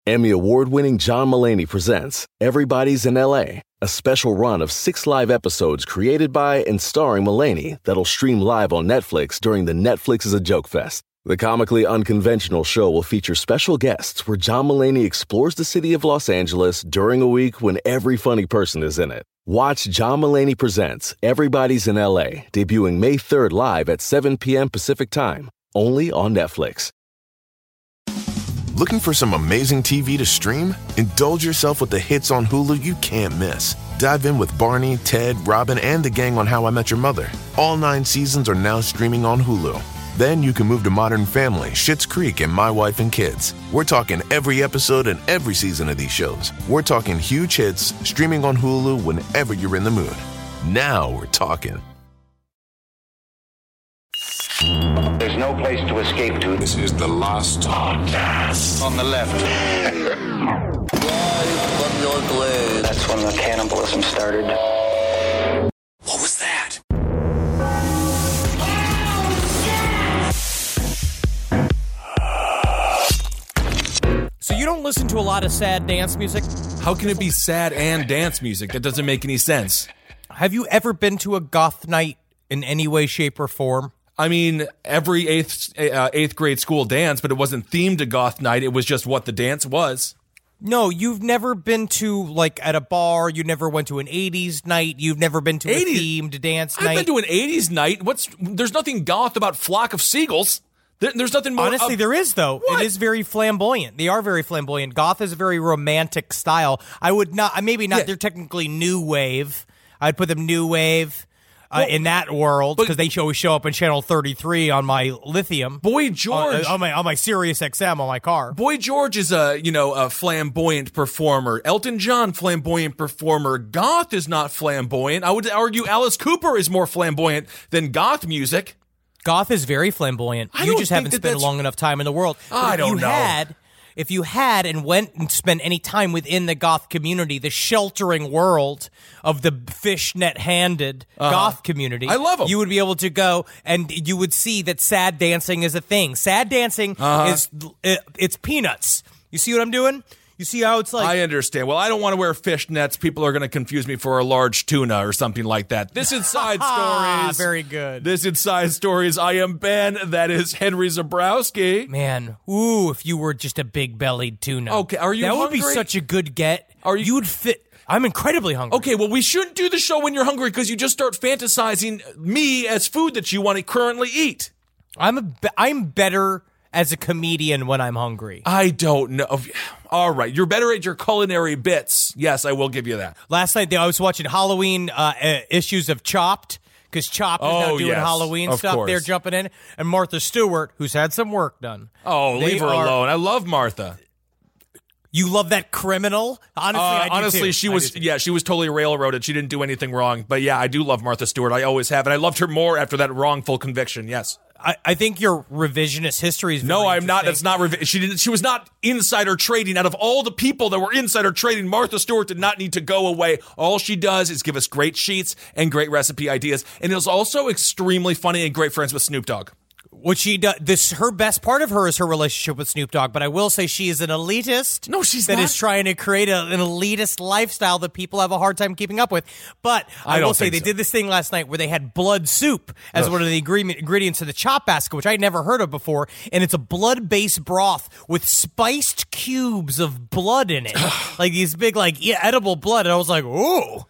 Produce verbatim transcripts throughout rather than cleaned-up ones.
Emmy award-winning John Mulaney presents Everybody's in L A, a special run of six live episodes created by and starring Mulaney that'll stream live on Netflix during the Netflix is a Joke Fest. The comically unconventional show will feature special guests where John Mulaney explores the city of Los Angeles during a week when every funny person is in it. Watch John Mulaney Presents Everybody's in L A, debuting May third live at seven p.m. Pacific Time, only on Netflix. Looking for some amazing T V to stream? Indulge yourself with the hits on Hulu you can't miss. Dive in with Barney, Ted, Robin, and the gang on How I Met Your Mother. All nine seasons are now streaming on Hulu. Then you can move to Modern Family, Schitt's Creek, and My Wife and Kids. We're talking every episode and every season of these shows. We're talking huge hits, streaming on Hulu whenever you're in the mood. Now we're talking. There's no place to escape to. This is the last podcast. On the left. Live from your glade. That's when the cannibalism started. What was that? So you don't listen to a lot of sad dance music? How can it be sad and dance music? That doesn't make any sense. Have you ever been to a goth night in any way, shape, or form? I mean, every eighth uh, eighth grade school dance, but it wasn't themed to goth night. It was just what the dance was. No, you've never been to, like, at a bar. You never went to an eighties night. You've never been to eighties? a themed dance I've night. been to an eighties night. What's There's nothing goth about Flock of Seagulls. There, there's nothing more. Honestly, up- there is, though. What? It is very flamboyant. They are very flamboyant. Goth is a very romantic style. I would not, maybe not, Yeah. they're technically new wave. I'd put them new wave. Uh, Well, in that world, but- because they always show up in channel thirty-three on my Lithium. Boy on, George. on my on my Sirius X M on my car. Boy George is a, you know, a flamboyant performer. Elton John, flamboyant performer. Goth is not flamboyant. I would argue Alice Cooper is more flamboyant than goth music. Goth is very flamboyant. I You don't just think haven't that spent that's- long enough time in the world. But I if don't you know. Had, if you had and went and spent any time within the goth community, the sheltering world of the fishnet-handed goth community, I love 'em. you would be able to go and you would see that sad dancing is a thing. Sad dancing Uh-huh. is it, it's peanuts. You see what I'm doing? You see how it's like? I understand. Well, I don't want to wear fishnets. People are going to confuse me for a large tuna or something like that. This is Side Stories. Very good. This is Side Stories. I am Ben. That is Henry Zabrowski. Man, ooh, if you were just a big-bellied tuna. Okay, are you That would be hungry? such a good get. Are you- You would fit. I'm incredibly hungry. Okay, well, we shouldn't do the show when you're hungry because you just start fantasizing me as food that you want to currently eat. I'm a be- I'm better as a comedian when I'm hungry. I don't know. All right, you're better at your culinary bits. Yes, I will give you that. Last night I was watching Halloween uh, uh, issues of Chopped because Chopped is now Oh, doing yes, Halloween of stuff. course. They're jumping in, and Martha Stewart, who's had some work done. Oh, They leave her are- alone. I love Martha. You love that criminal? Honestly, Uh, I do honestly, too. she I was do too. yeah, she was totally railroaded. She didn't do anything wrong. But yeah, I do love Martha Stewart. I always have, and I loved her more after that wrongful conviction. Yes. I, I think your revisionist history is. No, very I'm not. That's interesting. not. Revi- she didn't. She was not insider trading. Out of all the people that were insider trading, Martha Stewart did not need to go away. All she does is give us great sheets and great recipe ideas, and is also extremely funny and great friends with Snoop Dogg. What she does, this her best part of her is her relationship with Snoop Dogg. But I will say she is an elitist. No, she's that not. is trying to create a, an elitist lifestyle that people have a hard time keeping up with. But I, I don't will say think they so. did this thing last night where they had blood soup as one of the ingredient, ingredients in the chop basket, which I had never heard of before. And it's a blood-based broth with spiced cubes of blood in it, like these big, like yeah, edible blood. And I was like, ooh.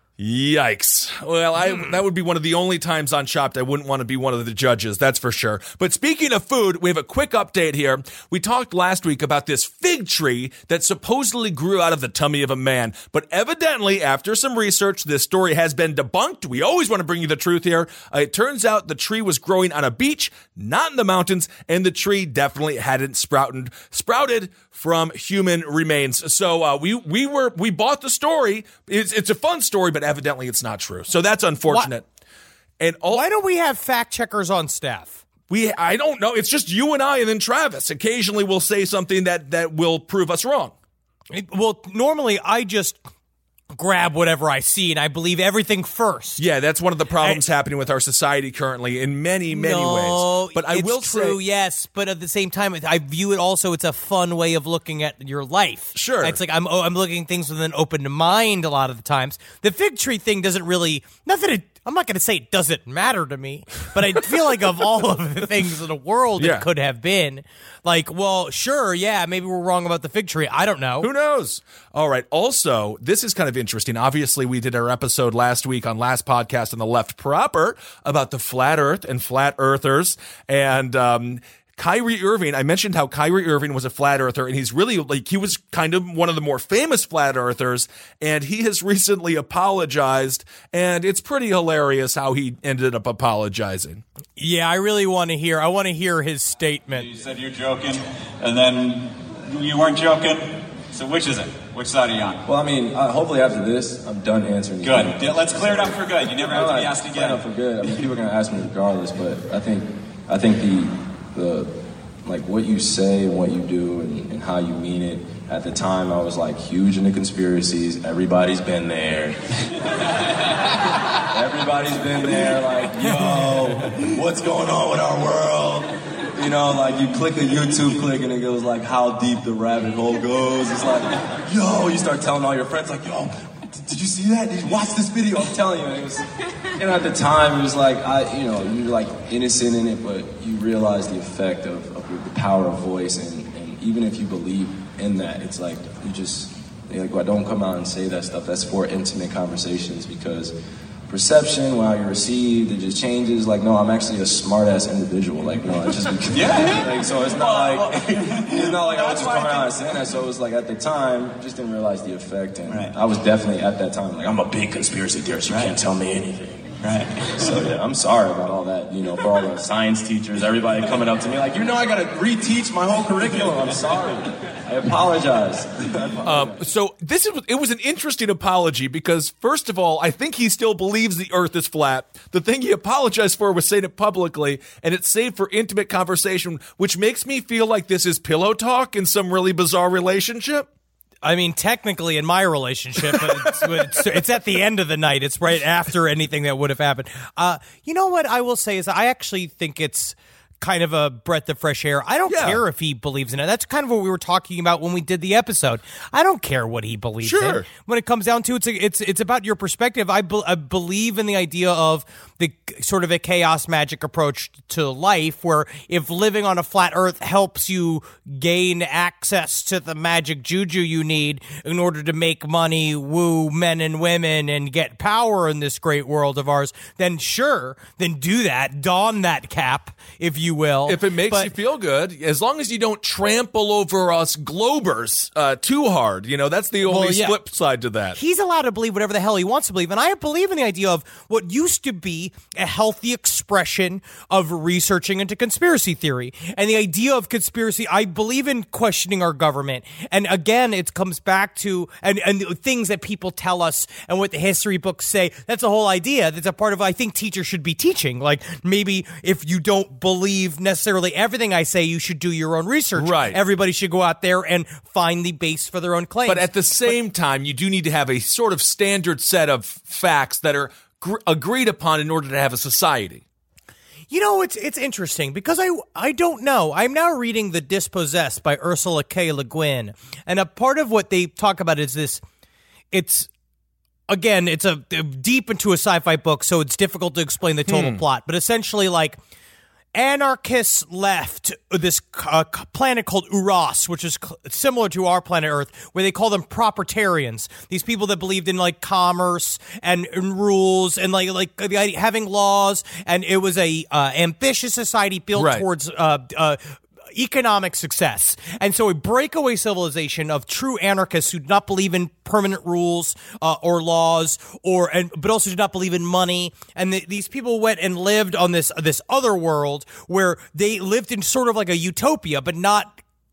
Yikes. Well, I that would be one of the only times on Chopped I wouldn't want to be one of the judges, that's for sure. But speaking of food, we have a quick update here. We talked last week about this fig tree that supposedly grew out of the tummy of a man. But evidently, after some research, this story has been debunked. We always want to bring you the truth here. Uh, it turns out the tree was growing on a beach, not in the mountains, and the tree definitely hadn't sprouted, sprouted from human remains. So uh, we we were we bought the story. It's, it's a fun story, but evidently it's not true. So that's unfortunate. And all, Why don't we have fact checkers on staff? we I don't know. It's just you and I, and then Travis. Occasionally we'll say something that that will prove us wrong. It- well, normally I just grab whatever I see and I believe everything first. Yeah, that's one of the problems I, happening with our society currently in many, many no, ways. But I it's will true, say, yes, but at the same time, I view it also, it's a fun way of looking at your life. Sure. It's like I'm oh, I'm looking at things with an open mind a lot of the times. The fig tree thing doesn't really, not that it, I'm not going to say it doesn't matter to me, but I feel like of all of the things in the world yeah. it could have been, like, well, sure, yeah, maybe we're wrong about the fig tree. I don't know. Who knows? All right. Also, this is kind of interesting. Obviously, we did our episode last week on last podcast on the left proper about the flat earth and flat earthers. And, um, Kyrie Irving, I mentioned how Kyrie Irving was a flat earther, and he's really like, he was kind of one of the more famous flat earthers, and he has recently apologized, and it's pretty hilarious how he ended up apologizing. Yeah, I really want to hear, I want to hear his statement. You said you're joking, and then you weren't joking, so which is it? Which side are you on? Well, I mean, uh, hopefully after this, I'm done answering. Good. Yeah, let's clear it up for good. You never have to be asked again. Clear it up for good. I mean, people are going to ask me regardless, but I think, I think the, the like what you say and what you do and, and how you mean it. At the time, I was like huge into conspiracies. Everybody's been there. Everybody's been there. Like, yo, what's going on with our world? You know, like you click a YouTube click and it goes like how deep the rabbit hole goes. It's like, yo, you start telling all your friends like, yo, did you see that? Did you watch this video? I'm telling you. It was, and at the time, it was like, I, you know, you're like innocent in it, but you realize the effect of, of the power of voice. And, and even if you believe in that, it's like, you just, like, well, don't come out and say that stuff. That's for intimate conversations, because perception, how you're received, it just changes. Like, no, I'm actually a smart-ass individual. Like, no, it's just, yeah. Like, so it's not like, it's not like I was just coming out and saying that. So it was like, at the time, just didn't realize the effect. And right. I was definitely, at that time, like, I'm a big conspiracy theorist. You right. can't tell me anything. Right. So, yeah, I'm sorry about all that, you know, for all the science teachers, everybody coming up to me like, you know, I got to reteach my whole curriculum. I'm sorry. I apologize. um, so this is it was an interesting apology because, first of all, I think he still believes the earth is flat. The thing he apologized for was saying it publicly, and it's saved for intimate conversation, which makes me feel like this is pillow talk in some really bizarre relationship. I mean, technically in my relationship, but it's, it's, it's at the end of the night. It's right after anything that would have happened. Uh, you know what I will say is I actually think it's kind of a breath of fresh air. I don't yeah. care if he believes in it. That's kind of what we were talking about when we did the episode. I don't care what he believes sure. in. When it comes down to it, it's a, it's it's about your perspective. I, be, I believe in the idea of the sort of a chaos magic approach to life, where if living on a flat earth helps you gain access to the magic juju you need in order to make money, woo men and women, and get power in this great world of ours, then sure, then do that. Don that cap, if you will. If it makes but, you feel good, as long as you don't trample over us globers uh, too hard, you know, that's the only well, yeah. flip side to that. He's allowed to believe whatever the hell he wants to believe, and I believe in the idea of what used to be a healthy expression of researching into conspiracy theory. And the idea of conspiracy, I believe in questioning our government. And again, it comes back to, and, and the things that people tell us and what the history books say, that's the whole idea. That's a part of, I think teachers should be teaching. Like, maybe if you don't believe necessarily everything I say, you should do your own research. Right. Everybody should go out there and find the base for their own claims. But at the same but, time, you do need to have a sort of standard set of facts that are gr- agreed upon in order to have a society. You know, it's it's interesting because I I don't know. I'm now reading The Dispossessed by Ursula K. Le Guin, and a part of what they talk about is this. It's again, it's a, a deep into a sci-fi book, so it's difficult to explain the total hmm. plot. But essentially, like, anarchists left this uh, planet called Uras, which is cl- similar to our planet Earth, where they call them proprietarians. These people that believed in like commerce and, and rules and like like having laws, and it was a uh, ambitious society built right. towards uh, uh, economic success. And so a breakaway civilization of true anarchists who do not believe in permanent rules uh, or laws, or and but also do not believe in money. And the, these people went and lived on this this other world where they lived in sort of like a utopia, but not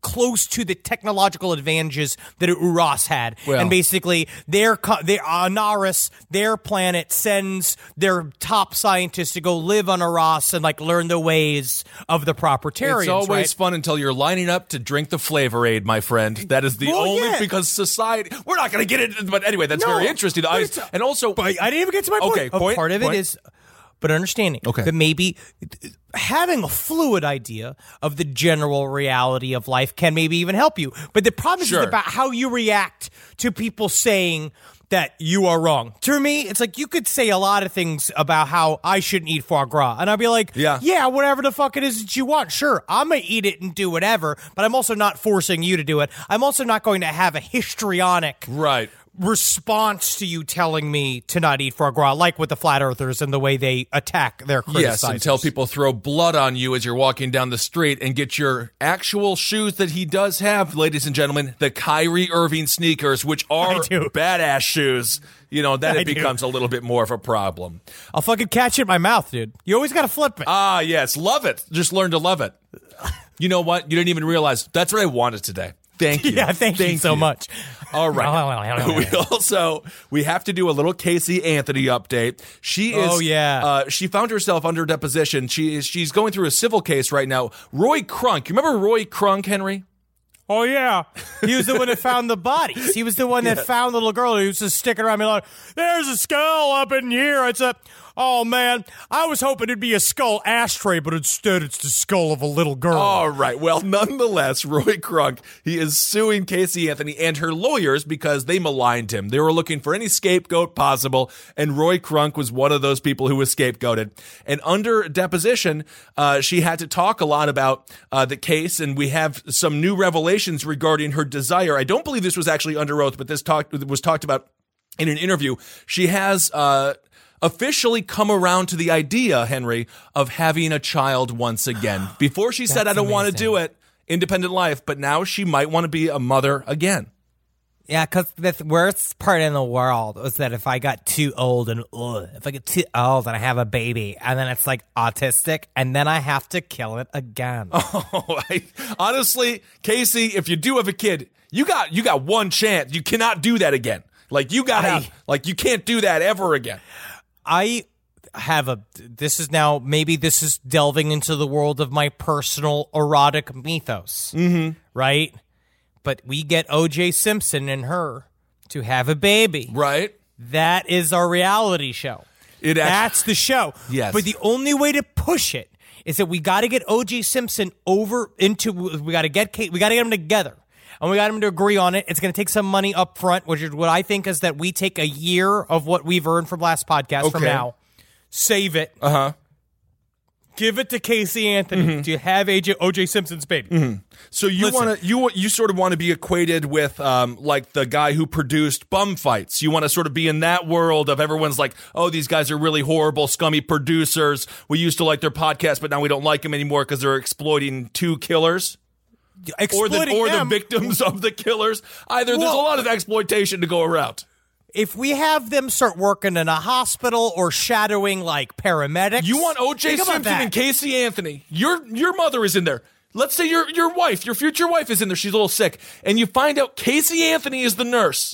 close to the technological advantages that Uras had. Well. And basically, their, co- their Anaris, their planet, sends their top scientists to go live on Uras and like learn the ways of the propertarians. It's always right? fun until you're lining up to drink the Flavor Aid, my friend. That is the Well, only yeah. because society. We're not going to get it, but anyway, that's No, very interesting. I, but and also, But I didn't even get to my point. Okay, A point, part of point. it is, but understanding Okay. that maybe having a fluid idea of the general reality of life can maybe even help you. But the problem Sure. is about how you react to people saying that you are wrong. To me, it's like you could say a lot of things about how I shouldn't eat foie gras. And I'd be like, Yeah. yeah, whatever the fuck it is that you want. Sure, I'm going to eat it and do whatever, but I'm also not forcing you to do it. I'm also not going to have a histrionic right. response to you telling me to not eat foie gras, like with the flat earthers and the way they attack their criticizers. Yes, until people throw blood on you as you're walking down the street and get your actual shoes that he does have, ladies and gentlemen, the Kyrie Irving sneakers, which are I do. badass shoes. You know, then I it do. becomes a little bit more of a problem. I'll fucking catch it in my mouth, dude. You always got to flip it. Ah, yes, love it. Just learn to love it. You know what? You didn't even realize that's what I wanted today. Thank you. yeah, thank, you so much. All right. we also we have to do a little Casey Anthony update. She is. Oh, yeah. Uh, she found herself under deposition. She is. She's going through a civil case right now. Roy Crunk. You remember Roy Crunk, Henry? Oh, yeah. He was the one that found the bodies. He was the one that Yes. found the little girl who was just sticking around me like, there's a skull up in here. It's a, oh, man, I was hoping it'd be a skull ashtray, but instead it's the skull of a little girl. All right. Well, nonetheless, Roy Crunk, he is suing Casey Anthony and her lawyers because they maligned him. They were looking for any scapegoat possible, and Roy Crunk was one of those people who was scapegoated. And under deposition, uh, she had to talk a lot about uh, the case, and we have some new revelations regarding her desire. I don't believe this was actually under oath, but this talk was talked about in an interview. She has uh, officially come around to the idea, Henry, of having a child once again. Before she said, I don't want to do it, independent life, but now she might want to be a mother again. Yeah, because the worst part in the world was that if I got too old and ugh, if I get too old and I have a baby and then it's like autistic and then I have to kill it again. Oh, I, honestly, Casey, if you do have a kid, you got you got one chance. You cannot do that again. Like you got to like you can't do that ever again. I have a. This is now maybe this is delving into the world of my personal erotic mythos, mm-hmm. right? But we get O J Simpson and her to have a baby. Right. That is our reality show. It actually, That's the show. Yes. But the only way to push it is that we got to get O J Simpson over into. We got to get Kate. We got to get them together, and we got them to agree on it. It's going to take some money up front, which is what I think is that we take a year of what we've earned from last podcast okay. from now, save it. Uh huh. Give it to Casey Anthony mm-hmm. to have A J, O J Simpson's baby. Mm-hmm. So you want to you you sort of want to be equated with um, like the guy who produced Bum Fights. You want to sort of be in that world of everyone's like, oh, these guys are really horrible, scummy producers. We used to like their podcast, but now we don't like them anymore because they're exploiting two killers. Exploiting or the or them. the victims of the killers. Either there's a Well, lot of exploitation to go around. If we have them start working in a hospital or shadowing like paramedics, You want O J think about Simpson that. and Casey Anthony. Your your mother is in there. Let's say your your wife, your future wife is in there. She's a little sick, and you find out Casey Anthony is the nurse.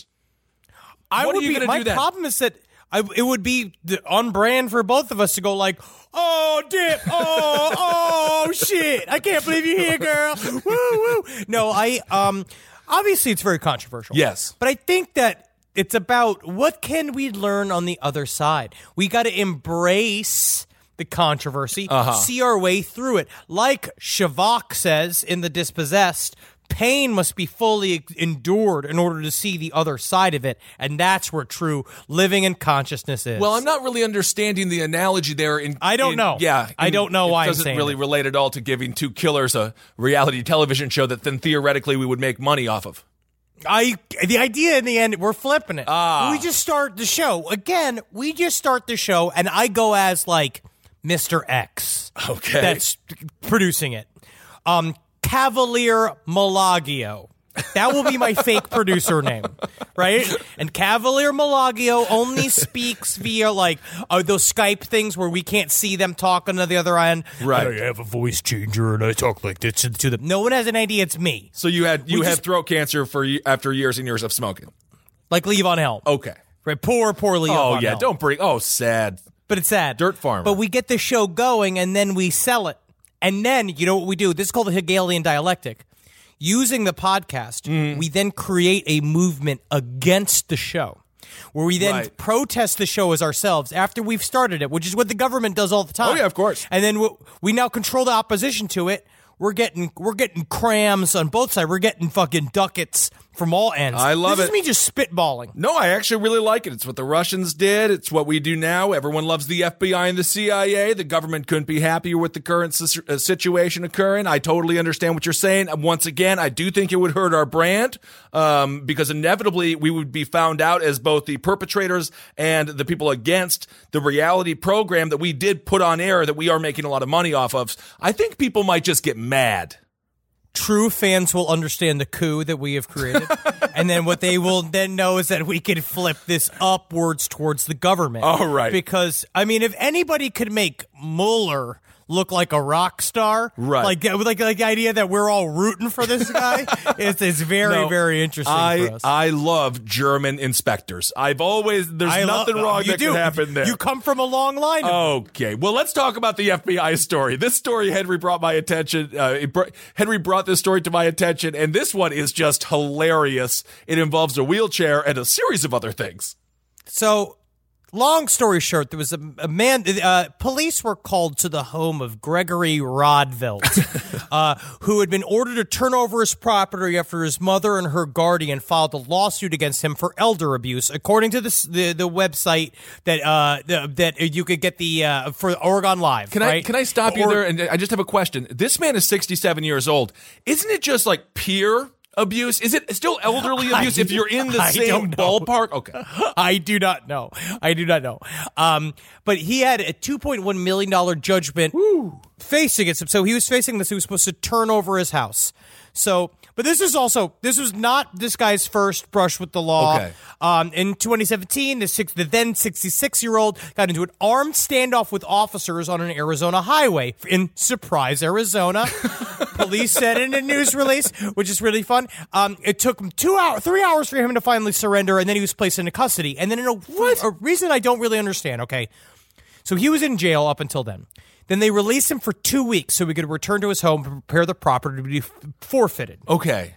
I What would are you be, gonna my do then? problem is that I, it would be the- on brand for both of us to go like, oh, dip, oh, oh, shit, I can't believe you're here, girl. Woo, woo. No, I, um, obviously it's very controversial. Yes. But I think that it's about what can we learn on the other side. We got to embrace the controversy, Uh-huh. see our way through it. Like Shavak says in The Dispossessed, pain must be fully endured in order to see the other side of it. And that's where true living in consciousness is. Well, I'm not really understanding the analogy there. In I don't in- know. Yeah, I in- don't know why it I'm doesn't saying really it. relate at all to giving two killers a reality television show that then theoretically we would make money off of. I the idea in the end, we're flipping it. Ah. We just start the show. Again, we just start the show, and I go as like Mister X. Okay. That's producing it. Um, Cavalier Malagio. That will be my fake producer name, right? And Cavalier Milagio only speaks via like uh, those Skype things where we can't see them talking to the other end. Right. I have a voice changer and I talk like this to, to them. No one has an idea it's me. So you had you We had just- throat cancer for y- after years and years of smoking. Like Levon Helm. Okay. Right, poor, poor Levon Oh yeah, Helm. don't bring. Oh, sad. But it's sad. Dirt farmer. But we get the show going and then we sell it. And then, you know what we do? This is called the Hegelian dialectic. Using the podcast, Mm-hmm. we then create a movement against the show, where we then Right. protest the show as ourselves after we've started it, which is what the government does all the time. Oh, yeah, of course. And then we, we now control the opposition to it. We're getting we're getting crams on both sides. We're getting fucking ducats from all ends. I love this it. Is me just spitballing. No, I actually really like it. It's what the Russians did. It's what we do now. Everyone loves the F B I and the C I A. The government couldn't be happier with the current si- uh, situation occurring. I totally understand what you're saying. And once again, I do think it would hurt our brand um, because inevitably we would be found out as both the perpetrators and the people against the reality program that we did put on air that we are making a lot of money off of. I think people might just get mad. True fans will understand the coup that we have created. And then what they will then know is that we can flip this upwards towards the government. All right. Because, I mean, if anybody could make Mueller look like a rock star, Right. like like, like the idea that we're all rooting for this guy, it's, it's very, No, very interesting I, for us. I love German inspectors. I've always, there's I nothing love- wrong you that do. can happen there. You come from a long line of Okay, well, let's talk about the F B I story. This story, Henry brought my attention. Uh, it br- Henry brought this story to my attention, and this one is just hilarious. It involves a wheelchair and a series of other things. So, long story short, there was a, a man. Uh, police were called to the home of Gregory Rodvelt, uh, who had been ordered to turn over his property after his mother and her guardian filed a lawsuit against him for elder abuse, according to this, the the website that uh the, that you could get the uh, for Oregon Live. Can I right? can I stop you Or- there? And I just have a question. This man is sixty-seven years old. Isn't it just like peer abuse? Is it still elderly I- abuse if you're in the I same don't know. ballpark? Okay. I do not know. I do not know. Um, but he had a two point one million dollars judgment facing it. So he was facing this. He was supposed to turn over his house. So, but this is also, this was not this guy's first brush with the law. Okay. Um, in twenty seventeen, the, six, the then sixty-six-year-old got into an armed standoff with officers on an Arizona highway in Surprise, Arizona. Police said in a news release, which is really fun. Um, it took him two hours, three hours for him to finally surrender, and then he was placed into custody. And then in a, a reason I don't really understand, okay? So he was in jail up until then. Then they released him for two weeks so he could return to his home to prepare the property to be f- forfeited. Okay.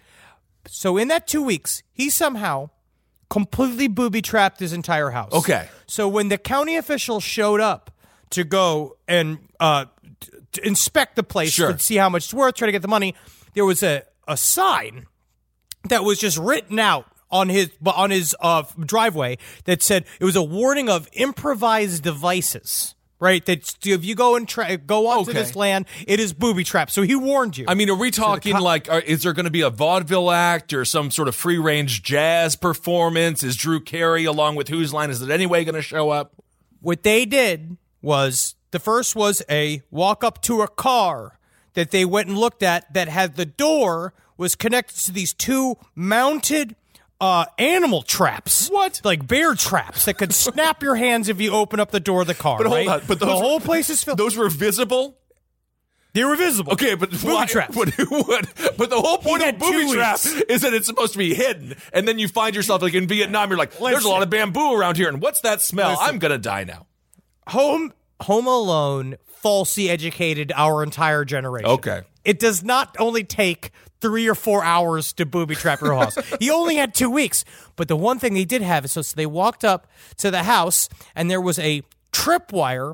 So in that two weeks, he somehow completely booby-trapped his entire house. Okay. So when the county officials showed up to go and uh, t- to inspect the place Sure. to see how much it's worth, try to get the money, there was a, a sign that was just written out on his on his uh, driveway that said it was a warning of improvised devices. Right, that if you go and try, go onto Okay. this land, it is booby trapped. So he warned you. I mean, are we talking co- like, are, is there going to be a vaudeville act or some sort of free range jazz performance? Is Drew Carey along with Whose Line Is It Anyway going to show up? What they did was the first was a walk up to a car that they went and looked at that had the door was connected to these two mounted uh, animal traps. What? Like bear traps that could snap your hands if you open up the door of the car. But hold right? on, but the those- whole place is filled. Those were visible? They were visible. Okay, but booby why, traps. But, what, but the whole point of had booby two trap weeks. is that it's supposed to be hidden, and then you find yourself like in Vietnam. You're like, there's a Listen. lot of bamboo around here, and what's that smell? Listen. I'm gonna die now. Home Home Alone falsely educated our entire generation. Okay. It does not only take three or four hours to booby trap your house. He only had two weeks. But the one thing they did have is so, so they walked up to the house and there was a tripwire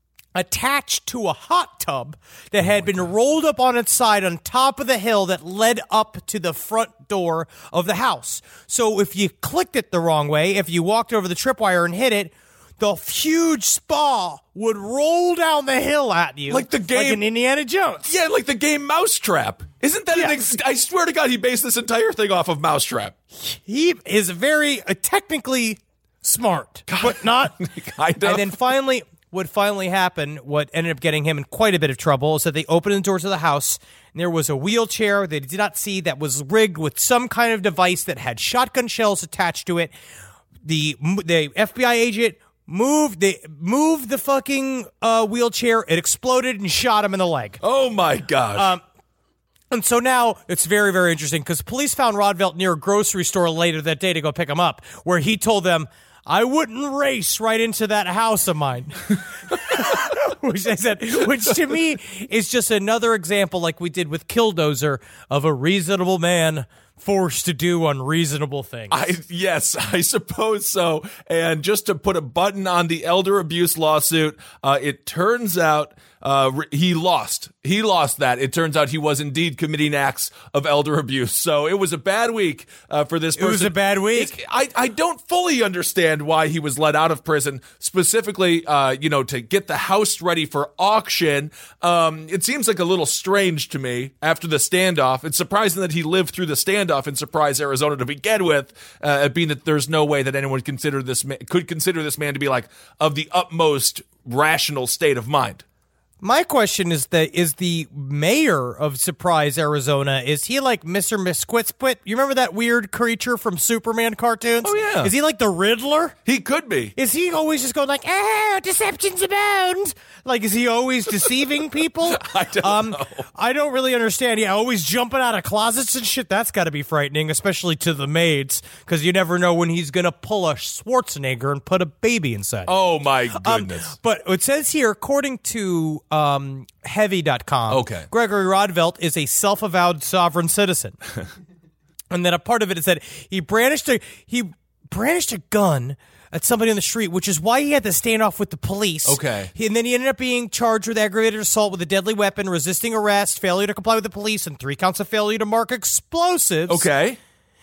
attached to a hot tub that had been rolled up on its side on top of the hill that led up to the front door of the house. So if you clicked it the wrong way, if you walked over the tripwire and hit it, the huge spa would roll down the hill at you. Like the game- Like in Indiana Jones. Yeah, like the game Mousetrap. Isn't that Yeah. an ex- I swear to God, he based this entire thing off of Mousetrap. He is very uh, technically smart, but not. Kind of. And then finally, what finally happened, what ended up getting him in quite a bit of trouble, is that they opened the doors of the house, and there was a wheelchair they did not see that was rigged with some kind of device that had shotgun shells attached to it. The the F B I agent moved they moved the fucking uh, wheelchair. It exploded and shot him in the leg. Oh my gosh. Um, and so now it's very, very interesting because police found Rodvelt near a grocery store later that day to go pick him up, where he told them, I wouldn't race right into that house of mine. which I said, which to me is just another example, like we did with Killdozer, of a reasonable man forced to do unreasonable things. I, yes, I suppose so. And just to put a button on the elder abuse lawsuit, uh, it turns out uh, he lost. He lost that. It turns out he was indeed committing acts of elder abuse. So it was a bad week uh, for this person. It was a bad week. It, I, I don't fully understand why he was let out of prison, specifically, uh, you know, to get the house ready for auction. Um, it seems like a little strange to me after the standoff. It's surprising that he lived through the standoff in Surprise, Arizona to begin with, uh, being that there's no way that anyone consider this ma- could consider this man to be like of the utmost rational state of mind. My question is that is the mayor of Surprise, Arizona, is he like Mister Misquitsquit? You remember that weird creature from Superman cartoons? Oh, yeah. Is he like the Riddler? He could be. Is he always just going like, ah, deceptions abound? Like, is he always deceiving people? I don't um, know. I don't really understand. Yeah, always jumping out of closets and shit. That's got to be frightening, especially to the maids, because you never know when he's going to pull a Schwarzenegger and put a baby inside. Oh, my goodness. Um, but it says here, according to um, Heavy dot com, okay. Gregory Rodvelt is a self-avowed sovereign citizen. And then a part of it is that he brandished a, he brandished a gun at somebody on the street, which is why he had the standoff with the police. Okay. He, and then he ended up being charged with aggravated assault with a deadly weapon, resisting arrest, failure to comply with the police, and three counts of failure to mark explosives. Okay.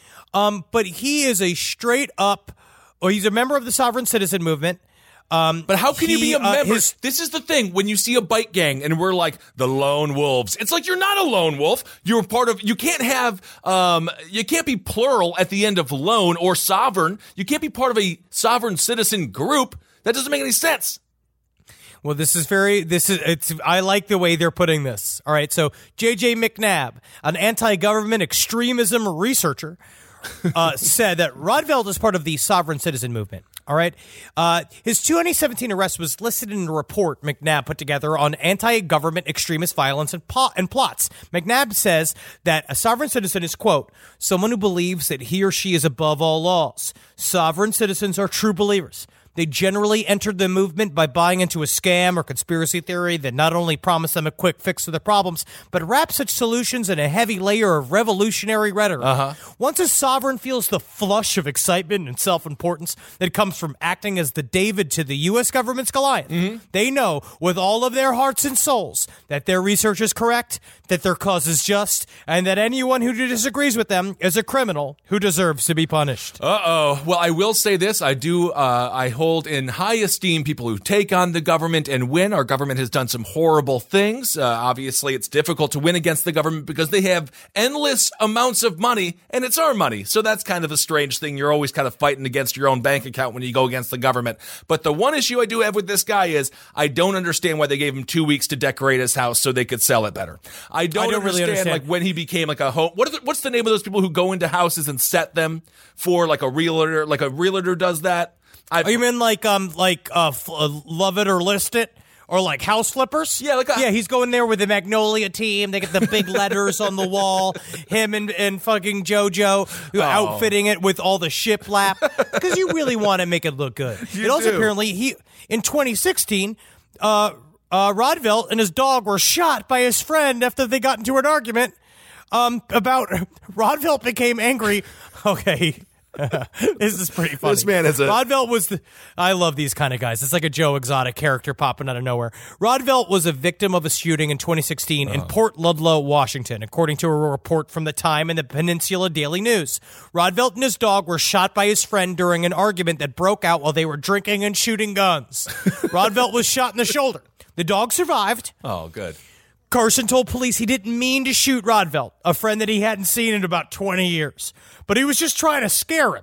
Um, but he is a straight up, or he's a member of the sovereign citizen movement. Um, but how can he, you be a uh, member? his, this is the thing. When you see a bike gang and we're like the lone wolves, it's like you're not a lone wolf. You're part of, you can't have, um, you can't be plural at the end of lone or sovereign. You can't be part of a sovereign citizen group. That doesn't make any sense. Well, this is very, this is, it's, I like the way they're putting this. All right. So J J McNabb, an anti-government extremism researcher, uh, said that Rodvelt is part of the sovereign citizen movement. All right. Uh, his twenty seventeen arrest was listed in a report McNabb put together on anti-government extremist violence and, po- and plots. McNabb says that a sovereign citizen is, quote, someone who believes that he or she is above all laws. Sovereign citizens are true believers. They generally entered the movement by buying into a scam or conspiracy theory that not only promised them a quick fix to their problems, but wrapped such solutions in a heavy layer of revolutionary rhetoric. Uh-huh. Once a sovereign feels the flush of excitement and self-importance that comes from acting as the David to the U S government's Goliath, mm-hmm. they know with all of their hearts and souls that their research is correct, that their cause is just, and that anyone who disagrees with them is a criminal who deserves to be punished. Uh-oh. Well, I will say this. I do, uh, I hold in high esteem people who take on the government and win. Our government has done some horrible things. Uh, obviously, it's difficult to win against the government because they have endless amounts of money, and it's our money. So that's kind of a strange thing. You're always kind of fighting against your own bank account when you go against the government. But the one issue I do have with this guy is I don't understand why they gave him two weeks to decorate his house so they could sell it better. I don't, I don't understand, really understand like when he became like a home. What are the, what's the name of those people who go into houses and set them for like a realtor? Like a realtor does that. I've, oh, you mean like um like uh, f- uh Love It or List It? Or like house flippers? Yeah, like a- yeah, he's going there with the Magnolia team. They get the big letters on the wall. Him and, and fucking JoJo oh. outfitting it with all the shiplap because you really want to make it look good. You and also do. apparently he in twenty sixteen, uh, uh, Rodvelt and his dog were shot by his friend after they got into an argument. Um, about Rodvelt became angry. Okay. This is pretty funny. This man is a... Rodvelt was the... I love these kind of guys. It's like a Joe Exotic character popping out of nowhere. Rodvelt was a victim of a shooting in twenty sixteen oh. in Port Ludlow, Washington, according to a report from the Time and the Peninsula Daily News. Rodvelt and his dog were shot by his friend during an argument that broke out while they were drinking and shooting guns. Rodvelt was shot in the shoulder. The dog survived. Oh, good. Carson told police he didn't mean to shoot Rodvelt, a friend that he hadn't seen in about twenty years, but he was just trying to scare him.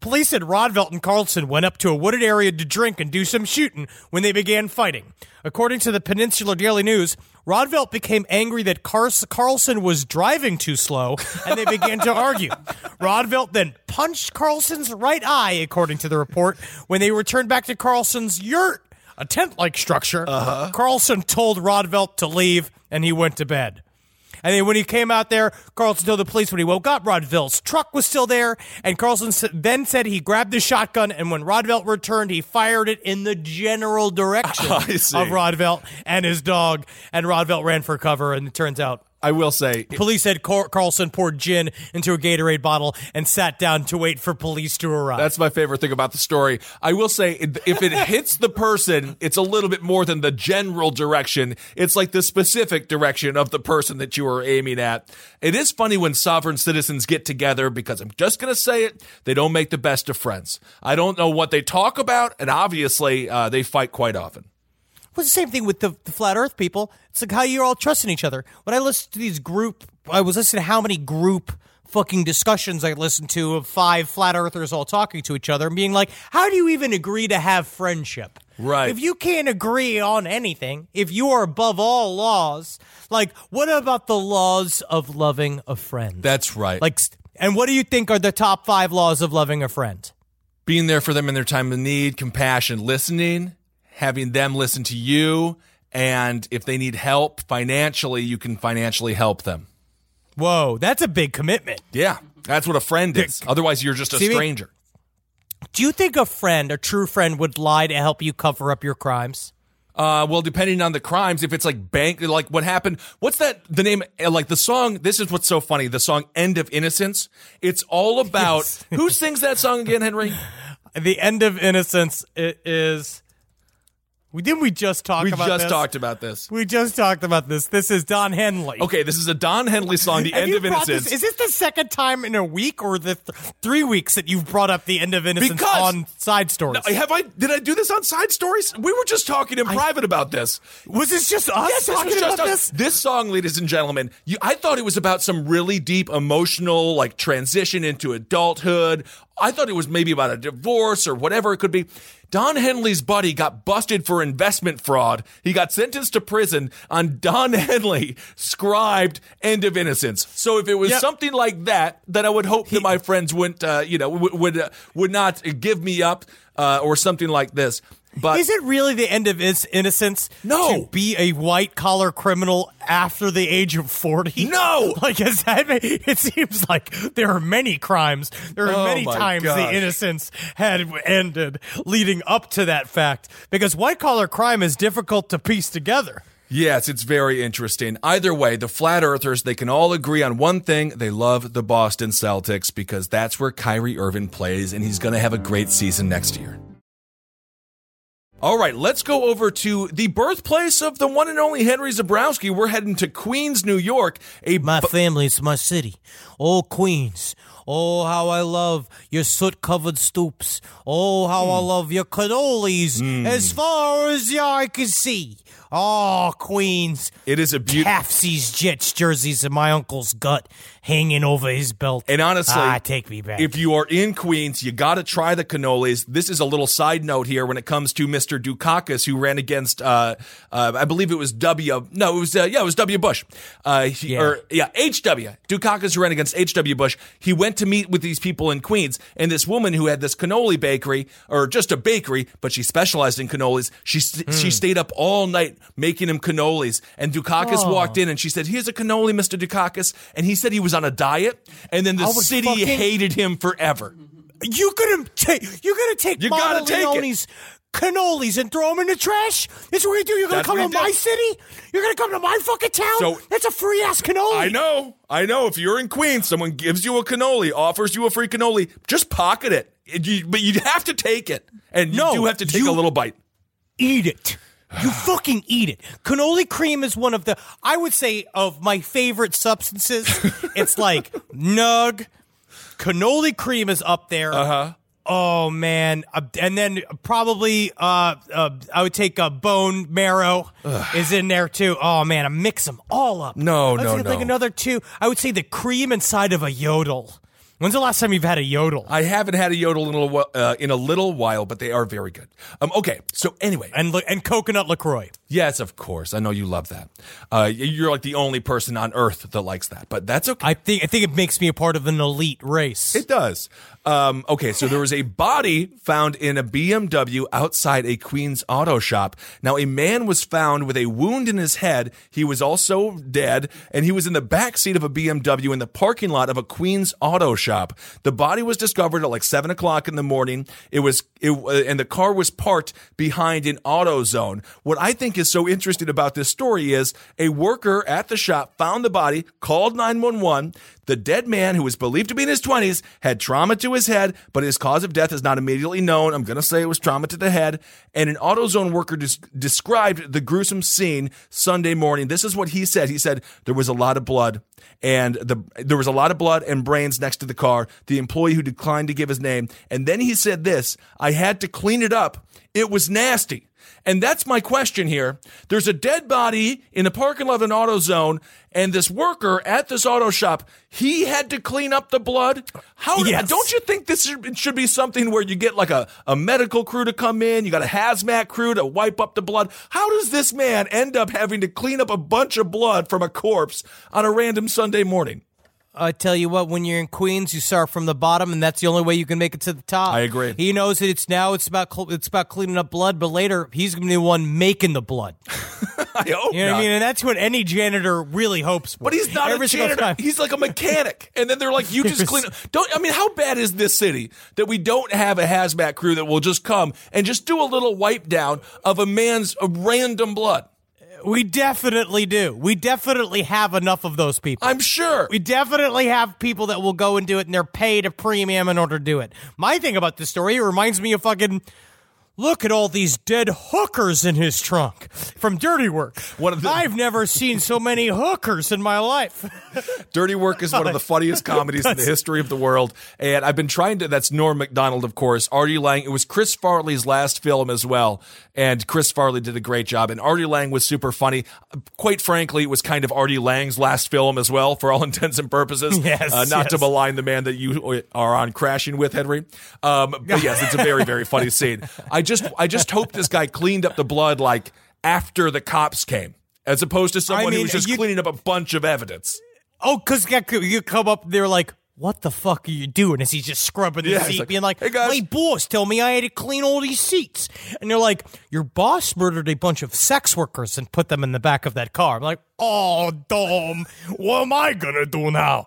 Police said Rodvelt and Carlson went up to a wooded area to drink and do some shooting when they began fighting. According to the Peninsular Daily News, Rodvelt became angry that Car- Carlson was driving too slow, and they began to argue. Rodvelt then punched Carlson's right eye, according to the report. When they returned back to Carlson's yurt, a tent-like structure, uh-huh. Carlson told Rodvelt to leave, and he went to bed. And then when he came out there, Carlson told the police when he woke up, Rodvelt's truck was still there, and Carlson then said he grabbed the shotgun, and when Rodvelt returned, he fired it in the general direction of Rodvelt and his dog, and Rodvelt ran for cover, and it turns out I will say, police said Car- Carlson poured gin into a Gatorade bottle and sat down to wait for police to arrive. That's my favorite thing about the story. I will say, if it hits the person, it's a little bit more than the general direction. It's like the specific direction of the person that you are aiming at. It is funny when sovereign citizens get together because I'm just going to say it, they don't make the best of friends. I don't know what they talk about, and obviously uh, they fight quite often. Well, it's the same thing with the, the flat earth people. It's like how you're all trusting each other. When I listen to these group, I was listening to how many group fucking discussions I listened to of five flat earthers all talking to each other and being like, how do you even agree to have friendship? Right. If you can't agree on anything, if you are above all laws, like what about the laws of loving a friend? That's right. Like, and what do you think are the top five laws of loving a friend? Being there for them in their time of need, compassion, listening, having them listen to you, and if they need help financially, you can financially help them. Whoa, that's a big commitment. Yeah, that's what a friend is. Otherwise, you're just a See, stranger. Do you think a friend, a true friend, would lie to help you cover up your crimes? Uh, well, depending on the crimes, if it's like bank, like what happened, what's that, the name, like the song, this is what's so funny, the song End of Innocence. It's all about, yes. Who sings that song again, Henry? The End of Innocence, it is... We didn't we just talk we about just this? talked about this. We just talked about this. This is Don Henley. Okay, this is a Don Henley song, The End of Innocence. This, is this the second time in a week or the th- three weeks that you've brought up The End of Innocence because, on Side Stories? No, have I? Did I do this on Side Stories? We were just talking in I, private about this. Was this just us yes, talking this was just about us. this? This song, ladies and gentlemen, you, I thought it was about some really deep emotional like transition into adulthood. I thought it was maybe about a divorce or whatever it could be. Don Henley's buddy got busted for investment fraud. He got sentenced to prison on Don Henley scribed End of Innocence. So if it was yep. something like that, then I would hope he, that my friends wouldn't, uh, you know, would would, uh, would not give me up uh, or something like this. But is it really the end of his innocence? No. To be a white collar criminal after the age of forty? No. Like, is that, it seems like there are many crimes. There are oh many times gosh. the innocence had ended leading up to that fact. Because white collar crime is difficult to piece together. Yes, it's very interesting. Either way, the Flat Earthers, they can all agree on one thing. They love the Boston Celtics because that's where Kyrie Irving plays, and he's going to have a great season next year. All right, let's go over to the birthplace of the one and only Henry Zebrowski. We're heading to Queens, New York. A my bu- family, it's my city. Oh, Queens. Oh, how I love your soot-covered stoops. Oh, how mm. I love your cannolis mm. as far as the eye can see. Oh, Queens. It is a beautiful... Half-seas Jets jerseys in my uncle's gut hanging over his belt. And honestly, ah, take me back. If you are in Queens, you got to try the cannolis. This is a little side note here when it comes to Mister Dukakis, who ran against, uh, uh, I believe it was W. No, it was, uh, yeah, it was W. Bush. Uh, he, yeah. Or, yeah, H W. Dukakis, who ran against H W. Bush. He went to meet with these people in Queens, and this woman who had this cannoli bakery, or just a bakery, but she specialized in cannolis, she, st- mm. she stayed up all night making him cannolis. And Dukakis oh. walked in, and she said, "Here's a cannoli, Mister Dukakis." And he said he was on a diet, and then the city fucking... hated him forever. You gonna take? You gonna take? You gotta take Leone's cannolis and throw them in the trash? That's what you do. You're gonna That's come to did. my city? You're gonna come to my fucking town? So, that's a free ass cannoli. I know. I know. If you're in Queens, someone gives you a cannoli, offers you a free cannoli, just pocket it. it you, but you have to take it, and you no, do have to take you a little bite. Eat it. You fucking eat it. Cannoli cream is one of the, I would say, of my favorite substances. It's like Nug. Cannoli cream is up there. Uh-huh. Oh, man. Uh, and then probably, uh, uh, I would take a bone marrow Ugh. is in there, too. Oh, man. I mix them all up. No, I no, think no. Like another two. I would say the cream inside of a yodel When's the last time you've had a yodel? I haven't had a yodel in a, little, uh, in a little while, but they are very good. Um, okay, so anyway. And and coconut LaCroix. Yes, of course. I know you love that. Uh, you're like the only person on earth that likes that, but that's okay. I think I think it makes me a part of an elite race. It does. Um, okay, so there was a body found in a B M W outside a Queens auto shop. Now, a man was found with a wound in his head. He was also dead, and he was in the back seat of a B M W in the parking lot of a Queens auto shop. The body was discovered at like seven o'clock in the morning. It was, it, uh, and the car was parked behind an AutoZone. What I think is so interesting about this story is a worker at the shop found the body, called nine one one. The dead man, who was believed to be in his twenties, had trauma to his head, but his cause of death is not immediately known. I'm going to say it was trauma to the head. And an AutoZone worker des- described the gruesome scene Sunday morning. This is what he said. He said there was a lot of blood, and the there was a lot of blood and brains next to the car. The employee who declined to give his name. And then he said this, I had to clean it up. It was nasty. And that's my question here. There's a dead body in the parking lot of an AutoZone, and this worker at this auto shop, he had to clean up the blood. How yes. Don't you think this should, should be something where you get like a, a medical crew to come in, you got a hazmat crew to wipe up the blood? How does this man end up having to clean up a bunch of blood from a corpse on a random Sunday morning? I tell you what, when you're in Queens, you start from the bottom, and that's the only way you can make it to the top. I agree. He knows that it's now it's about it's about cleaning up blood, but later he's going to be the one making the blood. I hope You know not. what I mean? And that's what any janitor really hopes for. But he's not Every a single janitor. time. He's like a mechanic. And then they're like, you just clean up. Don't, I mean, how bad is this city that we don't have a hazmat crew that will just come and just do a little wipe down of a man's uh, random blood? We definitely do. We definitely have enough of those people. I'm sure. We definitely have people that will go and do it, and they're paid a premium in order to do it. My thing about this story, it reminds me of fucking... Look at all these dead hookers in his trunk from Dirty Work. One of the- I've never seen so many hookers in my life. Dirty Work is one of the funniest comedies in the history of the world. And I've been trying to, that's Norm Macdonald, of course. Artie Lang, it was Chris Farley's last film as well. And Chris Farley did a great job. And Artie Lang was super funny. Quite frankly, it was kind of Artie Lang's last film as well, for all intents and purposes. Yes, uh, not yes. to malign the man that you are on Crashing with, Henry. Um, but yes, it's a very, very funny scene. I just, I just hope this guy cleaned up the blood like after the cops came, as opposed to someone I mean, who was just you- cleaning up a bunch of evidence. Oh, because you come up, they're like, what the fuck are you doing? As he's just scrubbing the Yeah, he's seat, like, being like, "Hey, guys." my boss told me I had to clean all these seats. And they're like, your boss murdered a bunch of sex workers and put them in the back of that car. I'm like, oh, Dom, what am I going to do now?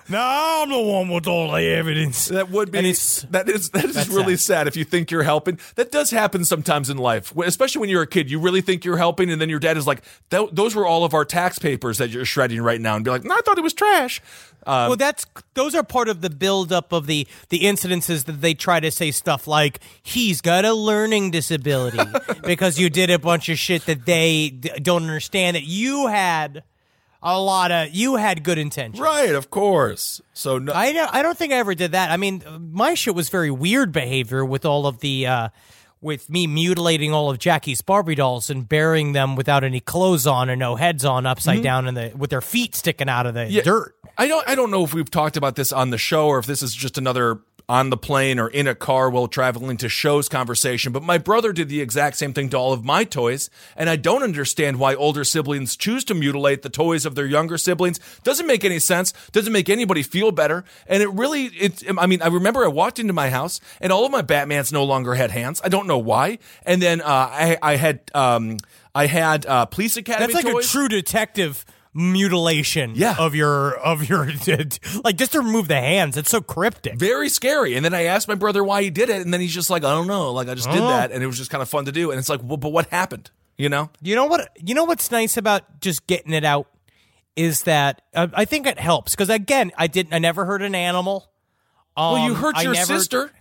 Now I'm the one with all the evidence. That would be And it's- that is that is that's really sad. sad if you think you're helping. That does happen sometimes in life, especially when you're a kid. You really think you're helping, and then your dad is like, "Th- "Those were all of our tax papers that you're shredding right now," and be like, "No, I thought it was trash." Um, Well, that's those are part of the buildup of the the incidences that they try to say stuff like he's got a learning disability because you did a bunch of shit that they d- don't understand that you had a lot of you had good intentions. right, of course. So no, I don't, I don't think I ever did that. I mean, my shit was very weird behavior with all of the uh, with me mutilating all of Jackie's Barbie dolls and burying them without any clothes on and no heads on, upside down in the with their feet sticking out of the Yeah, dirt. I don't. I don't know if we've talked about this on the show or if this is just another on the plane or in a car while traveling to shows conversation. But my brother did the exact same thing to all of my toys, and I don't understand why older siblings choose to mutilate the toys of their younger siblings. Doesn't make any sense. Doesn't make anybody feel better. And it really, it. I mean, I remember I walked into my house and all of my Batmans no longer had hands. I don't know why. And then uh, I, I had, um, I had uh, Police Academy. That's like toys. a True Detective mutilation Yeah. of your of your like just to remove the hands. It's so cryptic. Very scary. And then I asked my brother why he did it, and then he's just like, I don't know. Like, I just did Oh. that, and it was just kind of fun to do. And it's like, well, but what happened? You know? You know what? You know what's nice about just getting it out is that uh, I think it helps because again, I didn't. I never hurt an animal. Um, Well, you hurt I your never- sister.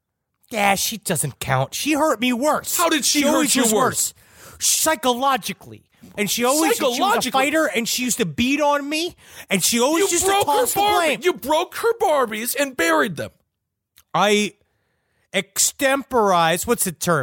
Yeah, she doesn't count. She hurt me worse. How did she hurt always you was worse? Psychologically. And she always she was a Psychologically? fighter, and she used to beat on me, and she always You used to broke her toss the blame. Barbie. You broke her Barbies and buried them. I extemporized, what's the term?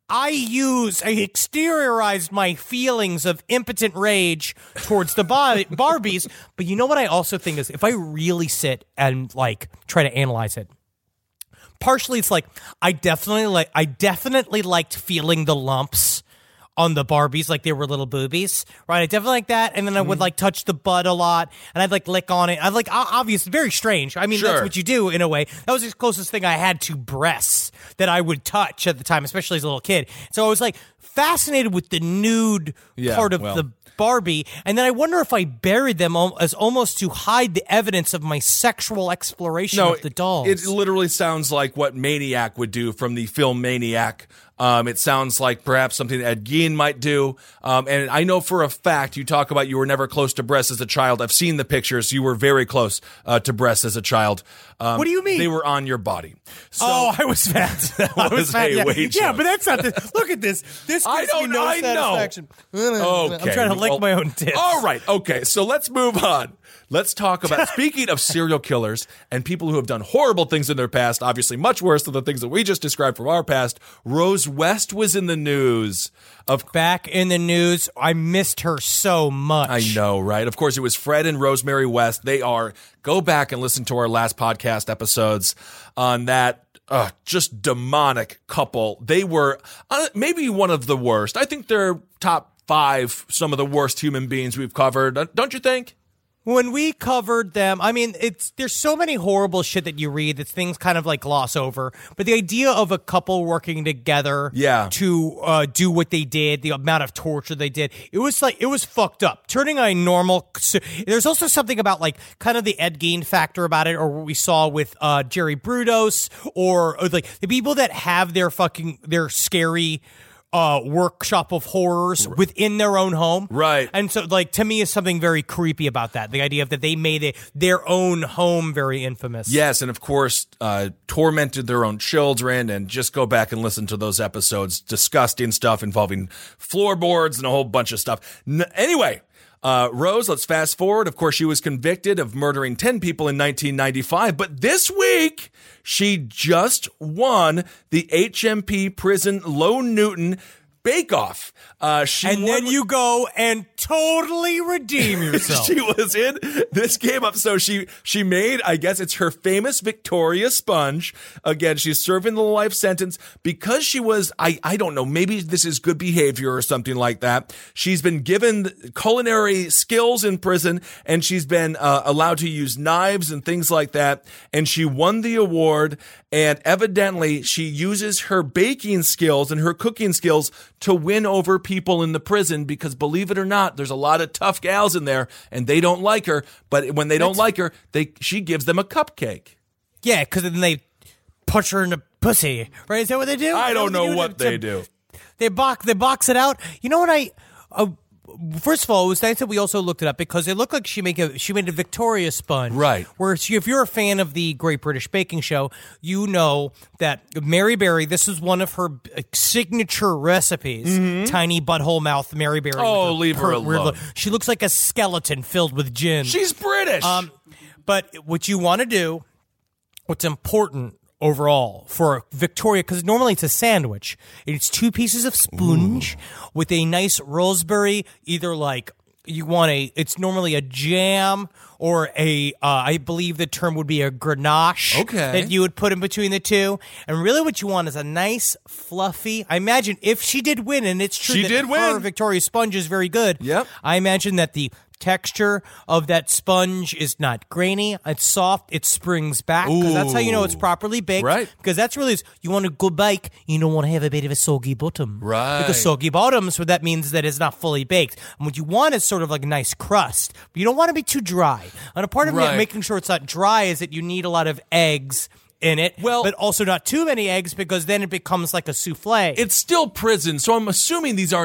I use, I exteriorized my feelings of impotent rage towards the bar- Barbies. But you know what I also think is, if I really sit and like try to analyze it, partially it's like I definitely like I definitely liked feeling the lumps on the Barbies, like they were little boobies, right? I definitely like that, and then I would like touch the butt a lot, and I'd like lick on it. I'd like obviously very strange. I mean, Sure. that's what you do in a way. That was the closest thing I had to breasts that I would touch at the time, especially as a little kid. So I was like fascinated with the nude Yeah, part of well. the Barbie, and then I wonder if I buried them al- as almost to hide the evidence of my sexual exploration of the dolls. It literally sounds like what Maniac would do from the film Maniac. Um, it sounds like perhaps something Ed Gein might do. Um, and I know for a fact, you talk about you were never close to breasts as a child. I've seen the pictures. You were very close uh, to breasts as a child. Um, What do you mean? They were on your body. So, oh, I was fat. I was was fat. a Yeah. weight yeah, joke. but that's not the. Look at this. This gives I don't me no I know. satisfaction. Okay. I'm trying to lick Well, my own tits. All right. Okay. So let's move on. Let's talk about, speaking of serial killers and people who have done horrible things in their past, obviously much worse than the things that we just described from our past. Rose West was in the news. Of Back in the news. I missed her so much. I know, right? Of course, it was Fred and Rosemary West. They are, go back and listen to our last podcast episodes on that. Uh, just demonic couple. They were uh, maybe one of the worst. I think they're top five, some of the worst human beings we've covered. Uh, don't you think? When we covered them, I mean, it's there's so many horrible shit that you read that things kind of like gloss over. But the idea of a couple working together Yeah. to uh, do what they did, the amount of torture they did, it was like, it was fucked up. Turning a normal... There's also something about like kind of the Ed Gein factor about it, or what we saw with uh, Jerry Brudos, or, or like the people that have their fucking, their scary... uh workshop of horrors within their own home. Right. And so like to me is something very creepy about that. The idea of that they made it, their own home very infamous. Yes, and of course, uh, tormented their own children, and just go back and listen to those episodes. Disgusting stuff involving floorboards and a whole bunch of stuff. N- anyway, uh, Rose, let's fast forward. Of course, she was convicted of murdering ten people in nineteen ninety-five, but this week, she just won the H M P Prison Low Newton Bake Off. Uh, she And won- then you go and totally redeem yourself. She was in this game up. So she she made, I guess it's her famous Victoria sponge. Again, she's serving the life sentence because she was, I, I don't know, maybe this is good behavior or something like that. She's been given culinary skills in prison, and she's been uh, allowed to use knives and things like that. And she won the award. And evidently she uses her baking skills and her cooking skills to win over people in the prison, because believe it or not, there's a lot of tough gals in there and they don't like her. But when they don't That's- like her, they she gives them a cupcake. Yeah, because then they punch her in the pussy, right? Is that what they do? I don't Is that know do? what To- they do. They box, they box it out. You know what I? Uh, First of all, it was nice that we also looked it up, because it looked like she make a she made a Victoria sponge, Right. Where she, if you're a fan of the Great British Baking Show, you know that Mary Berry. This is one of her uh, signature recipes. Tiny butthole mouth Mary Berry. Mm-hmm. Oh, with leave her per- weird alone. look. She looks like a skeleton filled with gin. She's British. Um, but what you want to do, what's important overall for a Victoria, because normally it's a sandwich. It's two pieces of sponge Ooh. with a nice raspberry, either like you want a, it's normally a jam or a, uh, I believe the term would be a grenache. Okay. That you would put in between the two. And really what you want is a nice, fluffy, I imagine if she did win, and it's true She that did her win. Victoria sponge is very good. Yep. I imagine that the texture of that sponge is not grainy. It's soft. It springs back, because that's how you know it's properly baked. Right. Because that's really, you want a good bake, you don't want to have a bit of a soggy bottom. Right. Because soggy bottom, so that means that it's not fully baked. And what you want is sort of like a nice crust, but you don't want to be too dry. And a part of Right. it, making sure it's not dry, is that you need a lot of eggs in it, Well- but also not too many eggs, because then it becomes like a souffle. It's still prison, so I'm assuming these aren't the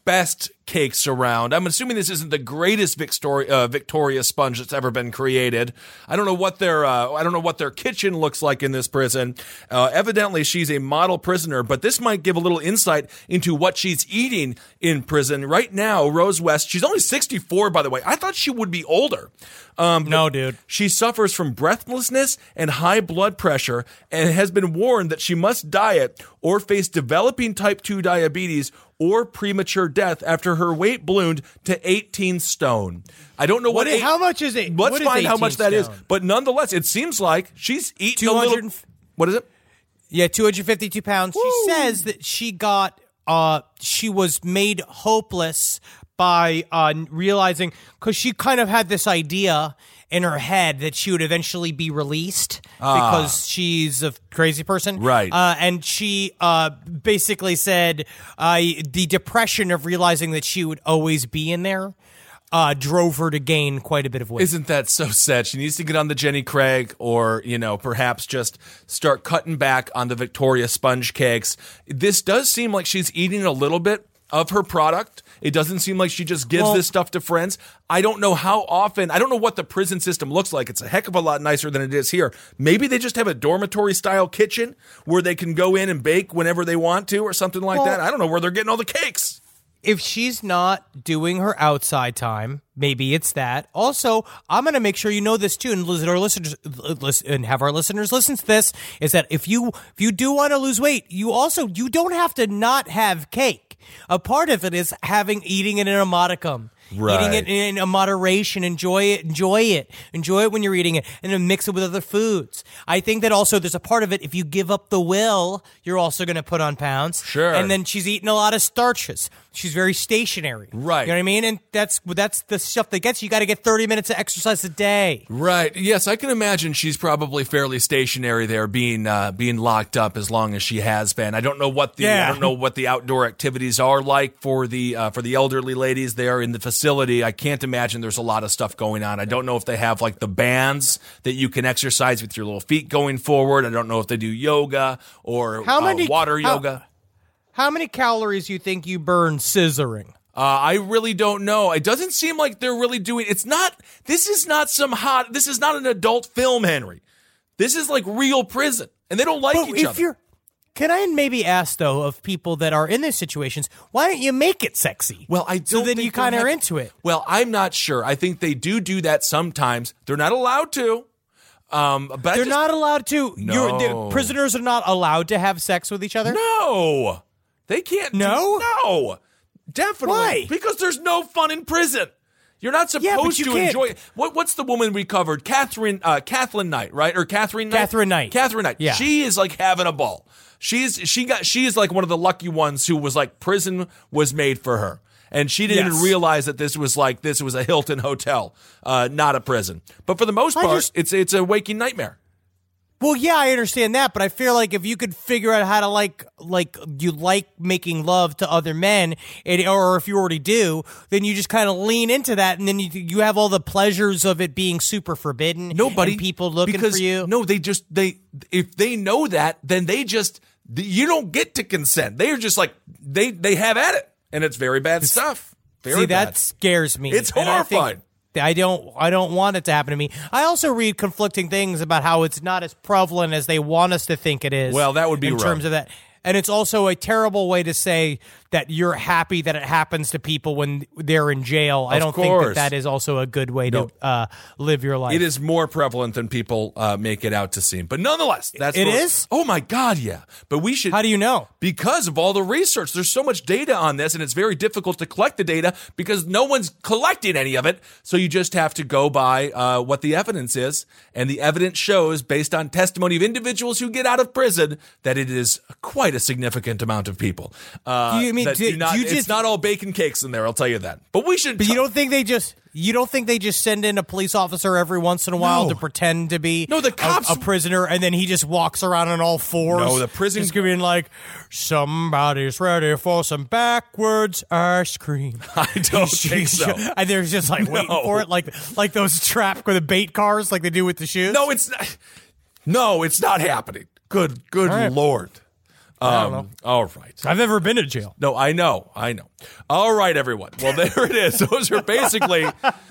best cakes around. I'm assuming this isn't the greatest Victoria uh, Victoria sponge that's ever been created. I don't know what their uh, I don't know what their kitchen looks like in this prison. Uh, evidently, she's a model prisoner, but this might give a little insight into what she's eating in prison right now. Rose West, she's only sixty-four, by the way. I thought she would be older. Um, no, dude. She suffers from breathlessness and high blood pressure and has been warned that she must diet or face developing type two diabetes or premature death after her weight ballooned to eighteen stone. I don't know what, what is, eight, how much is it? Let's what is find how much that stone? is. But nonetheless, it seems like she's eating a little. What is it? Yeah, two hundred fifty-two pounds. Woo. She says that she got, uh, she was made hopeless by uh, realizing, because she kind of had this idea in her head that she would eventually be released ah. because she's a crazy person. Right. Uh, and she uh, basically said uh, the depression of realizing that she would always be in there uh, drove her to gain quite a bit of weight. Isn't that so sad? She needs to get on the Jenny Craig or, you know, perhaps just start cutting back on the Victoria sponge cakes. This does seem like she's eating a little bit of her product. It doesn't seem like she just gives well, this stuff to friends. I don't know how often. I don't know what the prison system looks like. It's a heck of a lot nicer than it is here. Maybe they just have a dormitory-style kitchen where they can go in and bake whenever they want to or something like well, that. I don't know where they're getting all the cakes. If she's not doing her outside time, maybe it's that. Also, I'm going to make sure you know this too, and our listeners and have our listeners listen to this. Is that if you if you do want to lose weight, you also you don't have to not have cake. A part of it is having eating it in a modicum. Right. Eating it in a moderation, enjoy it, enjoy it, enjoy it when you're eating it, and then mix it with other foods. I think that also there's a part of it, if you give up the will, you're also going to put on pounds. Sure. And then she's eating a lot of starches. She's very stationary. Right. You know what I mean? And that's that's the stuff that gets you. You got to get thirty minutes of exercise a day. Right. Yes, I can imagine she's probably fairly stationary there, being uh, being locked up as long as she has been. I don't know what the yeah. I don't know what the outdoor activities are like for the uh, for the elderly ladies there in the facility. I can't imagine there's a lot of stuff going on. I don't know if they have like the bands that you can exercise with your little feet going forward. I don't know if they do yoga or how many, uh, water how, yoga. How many calories do you think you burn scissoring? Uh, I really don't know. It doesn't seem like they're really doing. It's not. This is not some hot. This is not an adult film, Henry. This is like real prison, and they don't like but each if other. You're, can I maybe ask though of people that are in these situations, why don't you make it sexy? Well, I don't. So then think you kind of have, are into it. Well, I'm not sure. I think they do do that sometimes. They're not allowed to. Um, but they're just, not allowed to. No. You're, the prisoners are not allowed to have sex with each other. No. They can't. No? Do, no. Definitely. Why? Because there's no fun in prison. You're not supposed yeah, but you to can't. enjoy it. What, what's the woman we covered? Catherine, uh, Kathleen Knight, right? Or Catherine Knight? Catherine Knight. Catherine Knight. Yeah. She is like having a ball. She's she got she is like one of the lucky ones who was like prison was made for her. And she didn't yes. even realize that this was like this was a Hilton hotel, uh, not a prison. But for the most part, just, it's it's a waking nightmare. Well, yeah, I understand that, but I feel like if you could figure out how to like, like you like making love to other men, and, or if you already do, then you just kind of lean into that, and then you you have all the pleasures of it being super forbidden. Nobody, and people looking because, for you. No, they just they if they know that, then they just you don't get to consent. They are just like they they have at it, and it's very bad stuff. Very See, bad. that scares me. It's and I think horrifying. I don't I don't want it to happen to me. I also read conflicting things about how it's not as prevalent as they want us to think it is. Well, that would be in wrong. terms of that. And it's also a terrible way to say that you're happy that it happens to people when they're in jail. I Of don't course. think that that is also a good way No. to uh, live your life. It is more prevalent than people uh, make it out to seem. But nonetheless, that's It where- is? Oh my God, yeah. But we should. How do you know? Because of all the research. There's so much data on this, and it's very difficult to collect the data because no one's collecting any of it. So you just have to go by uh, what the evidence is. And the evidence shows, based on testimony of individuals who get out of prison, that it is quite a significant amount of people. Uh, Do you mean- that do- do not, do you it's just- not all bacon cakes in there, I'll tell you that. But we should. But you don't think they just you don't think they just send in a police officer every once in a while No. to pretend to be No, the a- cops- a, prisoner, and then he just walks around on all fours? No, the prison- just being like, somebody's ready for some backwards ice cream. I don't think so. And they're just like waiting No. for it, like like those trap with the bait cars, like they do with the shoes. No, it's not. No, it's not happening. Good, good All right. Lord. Um, I don't know. All right. I've never been to jail. No, I know. I know. All right, everyone. Well, there it is. Those are basically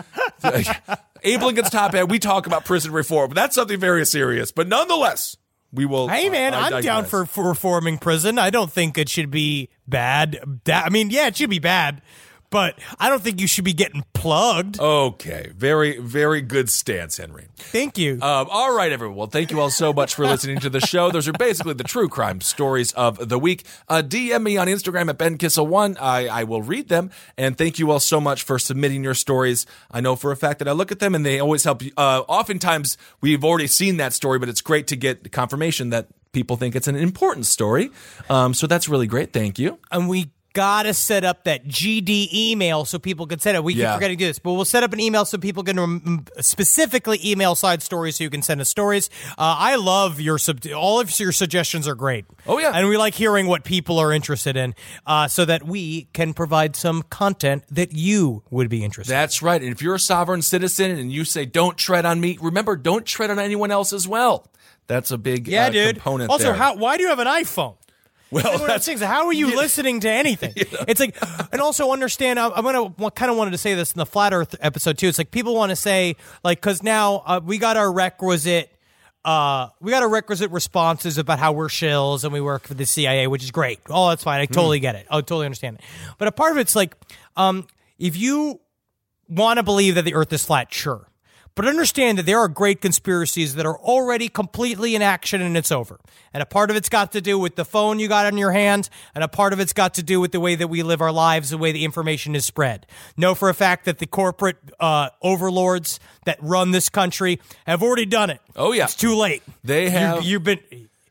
Abe Lincoln's top hat. We talk about prison reform, but that's something very serious. But nonetheless, we will. Hey, man, uh, I I'm digress. down for, for reforming prison. I don't think it should be bad. Da- I mean, yeah, it should be bad, but I don't think you should be getting plugged. Okay. Very, very good stance, Henry. Thank you. Um, all right, everyone. Well, thank you all so much for listening to the show. Those are basically the true crime stories of the week. Uh, D M me on Instagram at Ben Kissel one. I, I will read them. And thank you all so much for submitting your stories. I know for a fact that I look at them and they always help. Uh, oftentimes, we've already seen that story, but it's great to get confirmation that people think it's an important story. Um, so that's really great. Thank you. And we gotta set up that G D email so people can send it. We keep Yeah. forgetting to do this, but we'll set up an email so people can rem- specifically email side stories so you can send us stories. Uh, I love your sub- all of your suggestions are great. Oh, yeah. And we like hearing what people are interested in, uh, so that we can provide some content that you would be interested in. That's right. And if you're a sovereign citizen and you say, don't tread on me, remember, don't tread on anyone else as well. That's a big Yeah, uh, dude. component Also, there. how, why do you have an iPhone? well, One of those that's, things. How are you listening to anything? It's like, and also understand. I, I'm gonna kind of wanted to say this in the Flat Earth episode too. It's like people want to say like because now uh, we got our requisite, uh, we got our requisite responses about how we're shills and we work for the C I A, which is great. Oh, that's fine. I totally get it. I totally understand it. But a part of it's like, um, if you want to believe that the Earth is flat, sure. But understand that there are great conspiracies that are already completely in action and it's over. And a part of it's got to do with the phone you got in your hand, and a part of it's got to do with the way that we live our lives, the way the information is spread. Know for a fact that the corporate uh, overlords that run this country have already done it. Oh, yeah. It's too late. They have. You, you've been...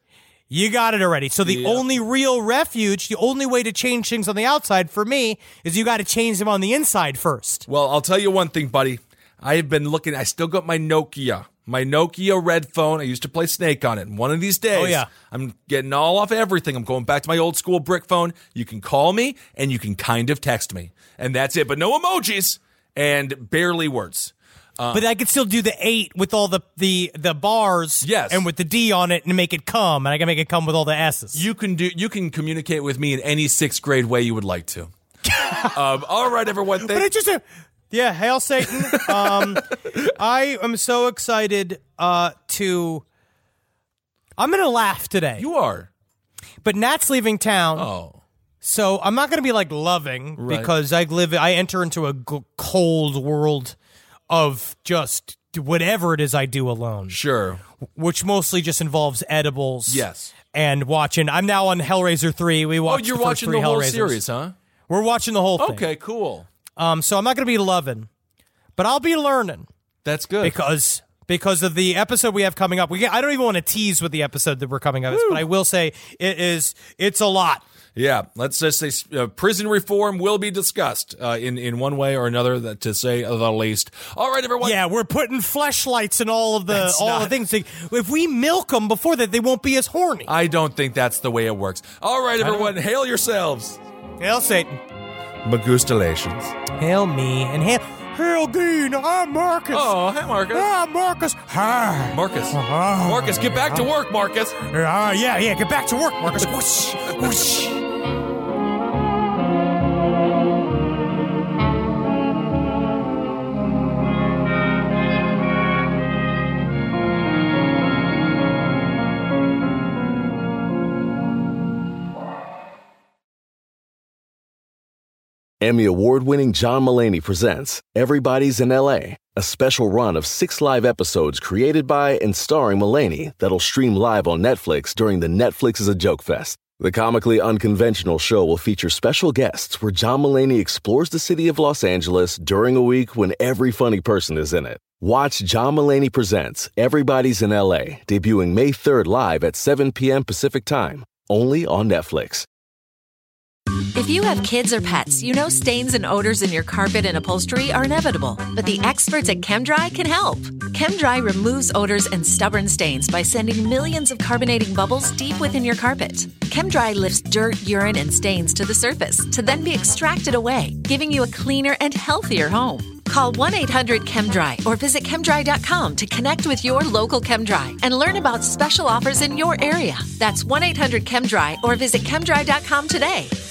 You got it already. So the Yeah. only real refuge, the only way to change things on the outside for me is you got to change them on the inside first. Well, I'll tell you one thing, buddy. I have been looking. I still got my Nokia, my Nokia red phone. I used to play Snake on it. And one of these days, Oh, yeah. I'm getting all off everything. I'm going back to my old school brick phone. You can call me and you can kind of text me. And that's it. But no emojis and barely words. But I could still do the eight with all the, the, the bars, Yes. and with the D on it, and make it come, and I can make it come with all the S's. You can do. You can communicate with me in any sixth grade way you would like to. um, all right, everyone. Thank- But it's just a yeah. Hail Satan! um, I am so excited uh, to. I'm gonna laugh today, you are. but Nat's leaving town. Oh. So I'm not going to be like loving Right. because I live. I enter into a g- cold world of just whatever it is I do alone, Sure. which mostly just involves edibles. Yes. And watching. I'm now on Hellraiser three. We Oh, watched. you're the first watching three the whole Hellraisers. series, huh? We're watching the whole thing. Okay, cool. Um. So I'm not going to be loving, but I'll be learning That's good. because. Because of the episode we have coming up, we get, I don't even want to tease with the episode that we're coming up, with, but I will say it is it's a lot. Yeah, let's just say uh, prison reform will be discussed uh, in in one way or another, that, to say the least. All right, everyone. Yeah, we're putting fleshlights in all of the That's all not- the things. If we milk them before that, they won't be as horny. I don't think that's the way it works. All right, everyone, hail yourselves. Hail Satan, Magustalations. hail me, and hail hail Dean. I'm Marcus. Oh, hi, Marcus. I'm Marcus. Hi. Marcus. Ah. Marcus, get back to work, Marcus. Uh, yeah, yeah. Get back to work, Marcus. Whoosh, whoosh. Emmy award-winning John Mulaney presents Everybody's in L A, a special run of six live episodes created by and starring Mulaney that'll stream live on Netflix during the Netflix is a Joke Fest. The comically unconventional show will feature special guests where John Mulaney explores the city of Los Angeles during a week when every funny person is in it. Watch John Mulaney Presents Everybody's in L A, debuting May third live at seven p.m. Pacific Time, only on Netflix. If you have kids or pets, you know stains and odors in your carpet and upholstery are inevitable. But the experts at ChemDry can help. ChemDry removes odors and stubborn stains by sending millions of carbonating bubbles deep within your carpet. ChemDry lifts dirt, urine, and stains to the surface to then be extracted away, giving you a cleaner and healthier home. Call one eight hundred ChemDry or visit chemdry dot com to connect with your local ChemDry and learn about special offers in your area. That's one eight hundred ChemDry or visit chemdry dot com today.